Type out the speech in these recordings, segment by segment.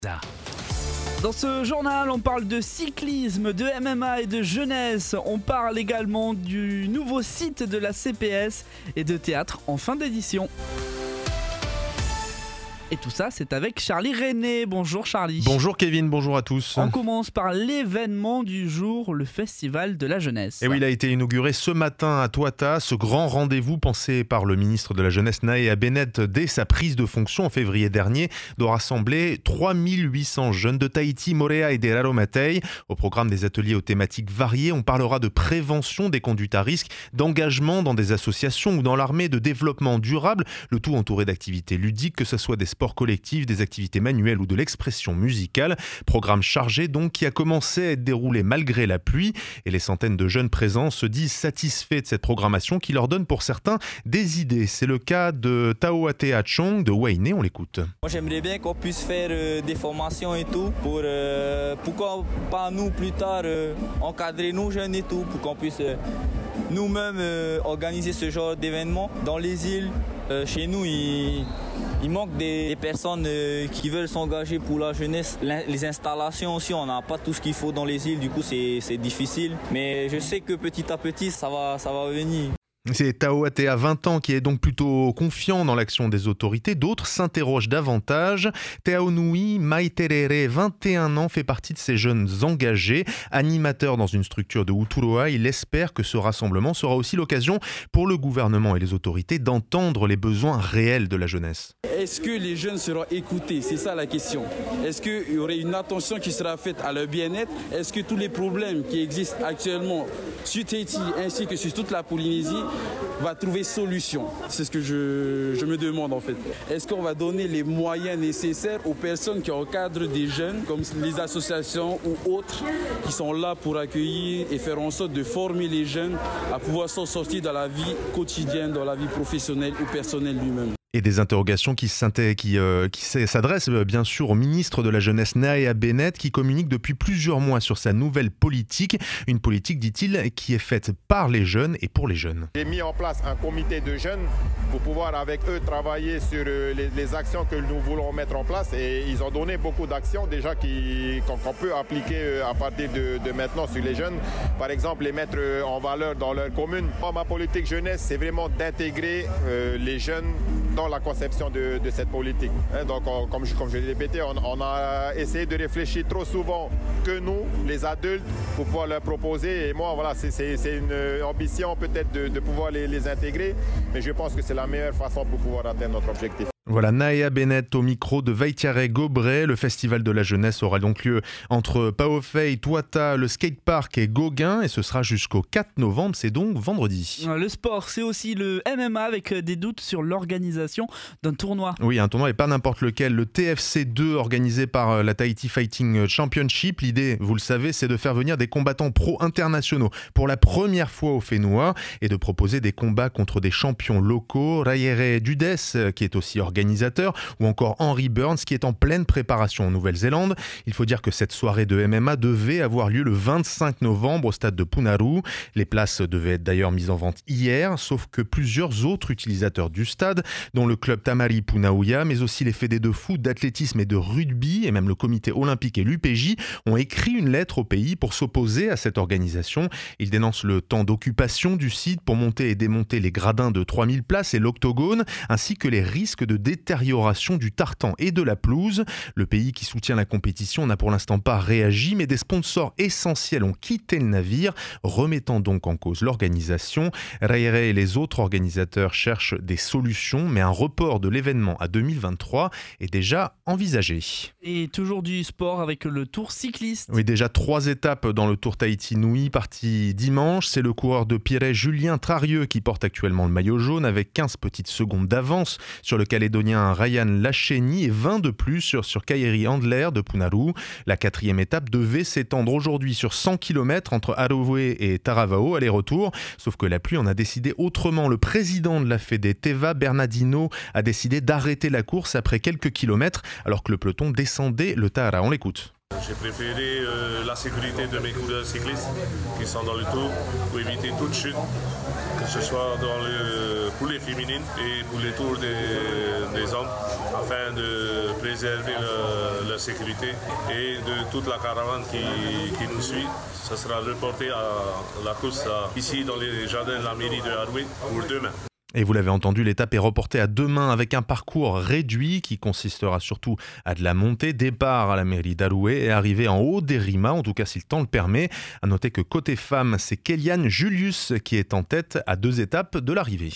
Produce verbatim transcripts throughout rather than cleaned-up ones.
Dans ce journal, on parle de cyclisme, de M M A et de jeunesse. On parle également du nouveau site de la C P S et de théâtre en fin d'édition. Et tout ça, c'est avec Charlie René. Bonjour Charlie. Bonjour Kevin, bonjour à tous. On commence par l'événement du jour, le Festival de la Jeunesse. Et oui, il a été inauguré ce matin à Touata, ce grand rendez-vous pensé par le ministre de la Jeunesse Nahea Bennett dès sa prise de fonction en février dernier, doit rassembler trois mille huit cents jeunes de Tahiti, Morea et des Raromatei. Au programme des ateliers aux thématiques variées, on parlera de prévention des conduites à risque, d'engagement dans des associations ou dans l'armée, de développement durable, le tout entouré d'activités ludiques, que ce soit des sports collectifs, des activités manuelles ou de l'expression musicale. Programme chargé donc qui a commencé à être déroulé malgré la pluie, et les centaines de jeunes présents se disent satisfaits de cette programmation qui leur donne pour certains des idées. C'est le cas de Taoatea Chong de Wainé, on l'écoute. Moi j'aimerais bien qu'on puisse faire euh, des formations et tout, pour euh, pourquoi pas nous plus tard euh, encadrer nos jeunes et tout, pour qu'on puisse euh, nous-mêmes euh, organiser ce genre d'événements. Dans les îles, euh, chez nous, il, il manque des, des personnes euh, qui veulent s'engager pour la jeunesse. Les installations aussi, on n'a pas tout ce qu'il faut dans les îles, du coup c'est, c'est difficile. Mais je sais que petit à petit, ça va, ça va venir. C'est Taoatea, vingt ans, qui est donc plutôt confiant dans l'action des autorités. D'autres s'interrogent davantage. Teaonui Maiterere, vingt et un ans, fait partie de ces jeunes engagés. Animateur dans une structure de Uturoa, il espère que ce rassemblement sera aussi l'occasion pour le gouvernement et les autorités d'entendre les besoins réels de la jeunesse. Est-ce que les jeunes seront écoutés? C'est ça la question. Est-ce qu'il y aurait une attention qui sera faite à leur bien-être? Est-ce que tous les problèmes qui existent actuellement sur Tahiti ainsi que sur toute la Polynésie va trouver solution? C'est ce que je, je me demande en fait. Est-ce qu'on va donner les moyens nécessaires aux personnes qui encadrent des jeunes, comme les associations ou autres, qui sont là pour accueillir et faire en sorte de former les jeunes à pouvoir s'en sortir dans la vie quotidienne, dans la vie professionnelle ou personnelle lui-même? Et des interrogations qui, qui, euh, qui s'adressent bien sûr au ministre de la Jeunesse Nahea Bennett, qui communique depuis plusieurs mois sur sa nouvelle politique. Une politique, dit-il, qui est faite par les jeunes et pour les jeunes. J'ai mis en place un comité de jeunes pour pouvoir avec eux travailler sur les, les actions que nous voulons mettre en place. Et ils ont donné beaucoup d'actions déjà qui, qu'on, qu'on peut appliquer à partir de, de maintenant sur les jeunes. Par exemple, les mettre en valeur dans leur commune. Moi, ma politique jeunesse, c'est vraiment d'intégrer euh, les jeunes dans la conception de, de cette politique. Hein, donc, on, comme, je, comme je l'ai répété, on, on a essayé de réfléchir trop souvent que nous, les adultes, pour pouvoir leur proposer. Et moi, voilà, c'est, c'est, c'est une ambition peut-être de, de pouvoir les, les intégrer, mais je pense que c'est la meilleure façon pour pouvoir atteindre notre objectif. Voilà, Nahea Bennett au micro de Vaitiare Gobré. Le festival de la jeunesse aura donc lieu entre Paofei, Touata, le skatepark et Gauguin, et ce sera jusqu'au quatre novembre, c'est donc vendredi. Le sport, c'est aussi le M M A avec des doutes sur l'organisation d'un tournoi. Oui, un tournoi et pas n'importe lequel, le T F C deux organisé par la Tahiti Fighting Championship. L'idée, vous le savez, c'est de faire venir des combattants pro internationaux pour la première fois au Fénois et de proposer des combats contre des champions locaux. Rayere Dudes, qui est aussi organisateur, ou encore Henry Burns qui est en pleine préparation en Nouvelle-Zélande. Il faut dire que cette soirée de M M A devait avoir lieu le vingt-cinq novembre au stade de Punaru. Les places devaient être d'ailleurs mises en vente hier, sauf que plusieurs autres utilisateurs du stade, dont le club Tamari Punauia, mais aussi les fédés de foot, d'athlétisme et de rugby, et même le comité olympique et l'U P J, ont écrit une lettre au pays pour s'opposer à cette organisation. Ils dénoncent le temps d'occupation du site pour monter et démonter les gradins de trois mille places et l'octogone, ainsi que les risques de détérioration du tartan et de la pelouse. Le pays qui soutient la compétition n'a pour l'instant pas réagi, mais des sponsors essentiels ont quitté le navire, remettant donc en cause l'organisation. Rayere et les autres organisateurs cherchent des solutions, mais un report de l'événement à deux mille vingt-trois est déjà envisagé. Et toujours du sport avec le Tour cycliste. Oui, déjà trois étapes dans le Tour Tahiti Nui, parti dimanche. C'est le coureur de Pirée, Julien Trarieux, qui porte actuellement le maillot jaune avec quinze petites secondes d'avance sur le Calédonien Ryan Lacheni et vingt de plus sur, sur Kairi Handler de Punaru. La quatrième étape devait s'étendre aujourd'hui sur cent kilomètres entre Arowe et Taravao, aller-retour. Sauf que la pluie en a décidé autrement. Le président de la Fédé, Teva Bernardino, a décidé d'arrêter la course après quelques kilomètres alors que le peloton descendait le Tahara. On l'écoute. J'ai préféré euh, la sécurité de mes coureurs cyclistes qui sont dans le tour pour éviter toute chute, que ce soit dans le, pour les féminines et pour les tours des, des hommes, afin de préserver le, la sécurité et de toute la caravane qui, qui nous suit. Ça sera reporté à la course à, ici dans les jardins de la mairie de Haroué pour demain. Et vous l'avez entendu, l'étape est reportée à demain avec un parcours réduit qui consistera surtout à de la montée, départ à la mairie d'Haroué et arrivée en haut des Rimas, en tout cas si le temps le permet. À noter que côté femmes, c'est Kéliane Julius qui est en tête à deux étapes de l'arrivée.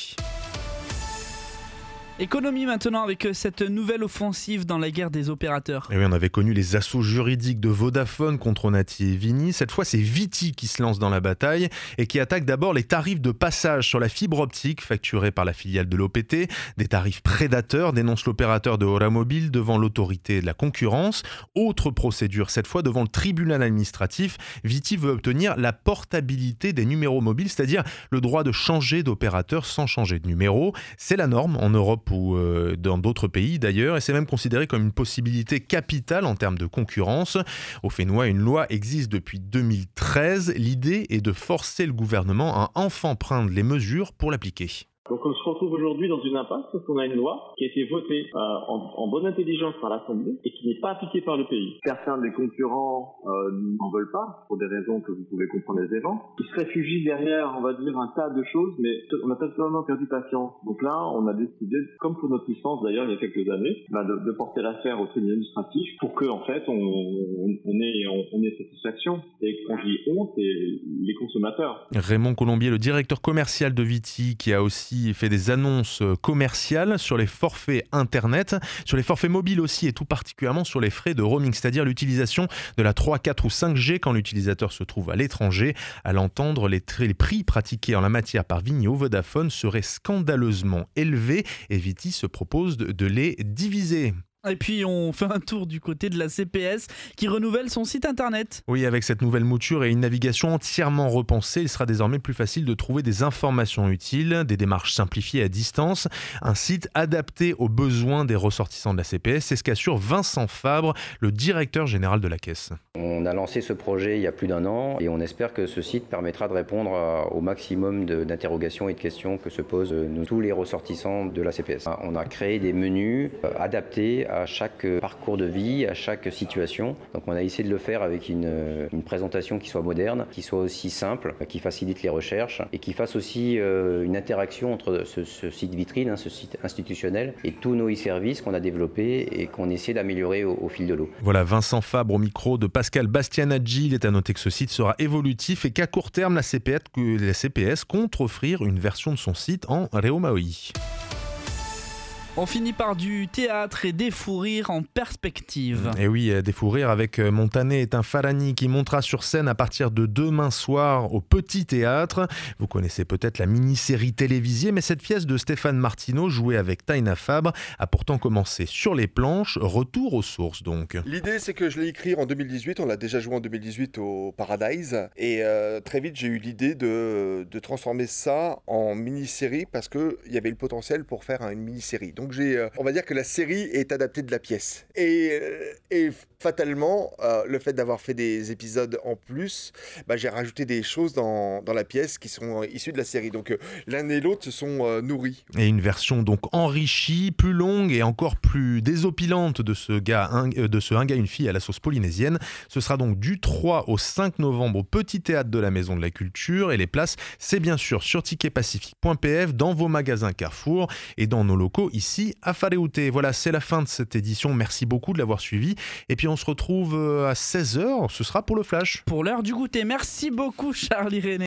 Économie maintenant avec cette nouvelle offensive dans la guerre des opérateurs. Et oui, on avait connu les assauts juridiques de Vodafone contre Onati et Vini. Cette fois, c'est Viti qui se lance dans la bataille et qui attaque d'abord les tarifs de passage sur la fibre optique facturés par la filiale de l'O P T. Des tarifs prédateurs, dénonce l'opérateur de Ora Mobile devant l'autorité de la concurrence. Autre procédure, cette fois devant le tribunal administratif. Viti veut obtenir la portabilité des numéros mobiles, c'est-à-dire le droit de changer d'opérateur sans changer de numéro. C'est la norme en Europe ou dans d'autres pays d'ailleurs, et c'est même considéré comme une possibilité capitale en termes de concurrence. Au Fénois, une loi existe depuis deux mille treize. L'idée est de forcer le gouvernement à enfin prendre les mesures pour l'appliquer. Donc on se retrouve aujourd'hui dans une impasse parce qu'on a une loi qui a été votée euh, en, en bonne intelligence par l'Assemblée et qui n'est pas appliquée par le pays. Certains des concurrents euh, n'en veulent pas pour des raisons que vous pouvez comprendre aisément. Ils se réfugient derrière, on va dire, un tas de choses, mais on a totalement perdu patience. Donc là, on a décidé, comme pour notre licence d'ailleurs il y a quelques années, bah, de, de porter l'affaire au tribunal administratif pour que en fait on, on, on ait on, on ait satisfaction. Et quand je dis on, c'est les consommateurs. Raymond Colombier, le directeur commercial de Viti, qui a aussi fait des annonces commerciales sur les forfaits internet, sur les forfaits mobiles aussi et tout particulièrement sur les frais de roaming, c'est-à-dire l'utilisation de la trois, quatre ou cinq G quand l'utilisateur se trouve à l'étranger. À l'entendre, les, les prix pratiqués en la matière par Vini ou Vodafone seraient scandaleusement élevés et Viti se propose de, de les diviser. Et puis on fait un tour du côté de la C P S qui renouvelle son site internet. Oui, avec cette nouvelle mouture et une navigation entièrement repensée, il sera désormais plus facile de trouver des informations utiles, des démarches simplifiées à distance, un site adapté aux besoins des ressortissants de la C P S. C'est ce qu'assure Vincent Fabre, le directeur général de la Caisse. On a lancé ce projet il y a plus d'un an et on espère que ce site permettra de répondre au maximum de, d'interrogations et de questions que se posent nous, tous les ressortissants de la C P S. On a créé des menus adaptés à chaque parcours de vie, à chaque situation. Donc on a essayé de le faire avec une, une présentation qui soit moderne, qui soit aussi simple, qui facilite les recherches et qui fasse aussi euh, une interaction entre ce, ce site vitrine, hein, ce site institutionnel et tous nos e-services qu'on a développés et qu'on essaie d'améliorer au, au fil de l'eau. Voilà, Vincent Fabre au micro de Pascal Bastianaggi. Il est à noter que ce site sera évolutif et qu'à court terme, la C P S, la C P S compte offrir une version de son site en Réomaoi. On finit par du théâtre et des fous rires en perspective. Et oui, des fous rires avec Montané est un Farani qui montera sur scène à partir de demain soir au Petit Théâtre. Vous connaissez peut-être la mini-série télévisée, mais cette pièce de Stéphane Martineau, jouée avec Taina Fabre, a pourtant commencé sur les planches. Retour aux sources donc. L'idée, c'est que je l'ai écrit en deux mille dix-huit. On l'a déjà joué en deux mille dix-huit au Paradise. Et euh, très vite, j'ai eu l'idée de, de transformer ça en mini-série parce qu'il y avait le potentiel pour faire une mini-série. Donc, Donc j'ai, euh, on va dire que la série est adaptée de la pièce. Et, euh, et fatalement, euh, le fait d'avoir fait des épisodes en plus, bah, j'ai rajouté des choses dans, dans la pièce qui sont euh, issues de la série. Donc euh, l'un et l'autre se sont euh, nourris. Et une version donc enrichie, plus longue et encore plus désopilante de ce gars, un, euh, de ce un gars, une fille à la sauce polynésienne. Ce sera donc du trois au cinq novembre au Petit Théâtre de la Maison de la Culture. Et les places, c'est bien sûr sur ticket pacifique point p f, dans vos magasins Carrefour et dans nos locaux ici à Whareute. Voilà, c'est la fin de cette édition. Merci beaucoup de l'avoir suivi. Et puis on se retrouve à seize heures. Ce sera pour le Flash. Pour l'heure du goûter. Merci beaucoup Charles Irénée.